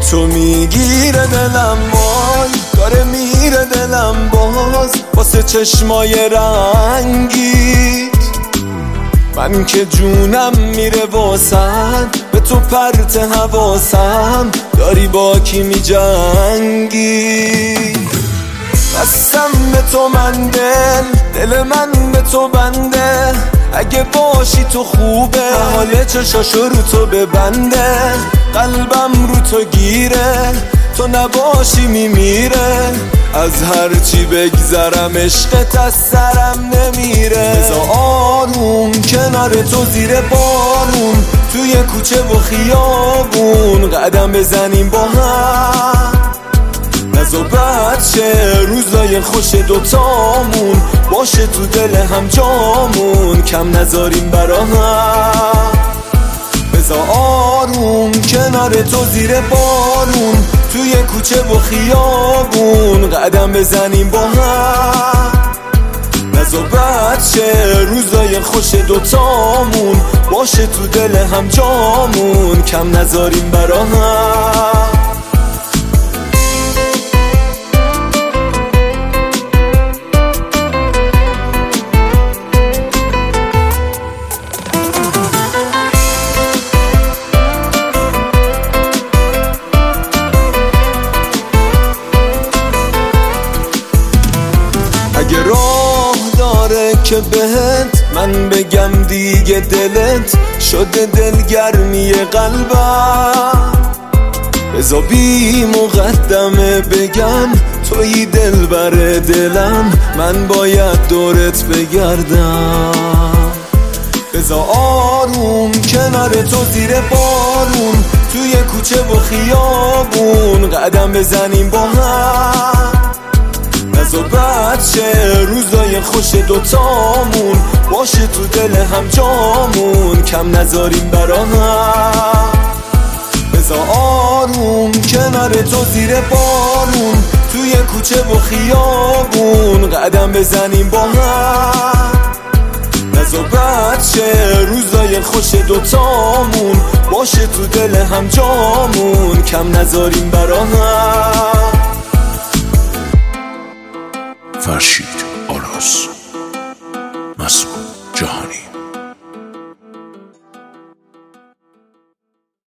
تو میگیره دلم، وای داره میره دلم باز واسه چشمای رنگیت. من که جونم میره واسد، به تو پرت حواسم، داری با کی میجنگی؟ بستم به تو من دل من به تو بنده، اگه باشی تو خوبه، حال چشاشو رو تو ببنده، قلبم رو تو گیره، تو نباشی میمیره، از هرچی بگذرم عشقت از سرم نمیره. بذار آروم کنار تو زیر بارون، توی کوچه و خیابون قدم بزنیم با هم، نزا بچه روزای خوش دوتامون، باشه تو دل هم جامون، کم نذاریم برا هم. بذار آروم کنار تو زیر بارون، توی کوچه و خیابون قدم بزنیم با هم، نزا بچه روزای خوش دوتامون، باشه تو دل هم جامون، کم نذاریم برا هم. اگه راه داره که بهت من بگم دیگه دلت شده دلگرمی قلبم، بذار بی مقدمه بگم تویی دلبر دلم، من باید دورت بگردم. بذار آروم کنار تو زیر بارون، توی کوچه و خیابون قدم بزنیم با هم، نزا بچه روزای خوش دوتامون، باشه تو دل هم جامون، کم نذاریم برا هم. بذار آروم کنار تو زیر بارون، توی کوچه و خیابون قدم بزنیم با هم، نزا بچه روزای خوش دوتامون، باشه تو دل هم جامون، کم نذاریم برا هم. فرشید آراس.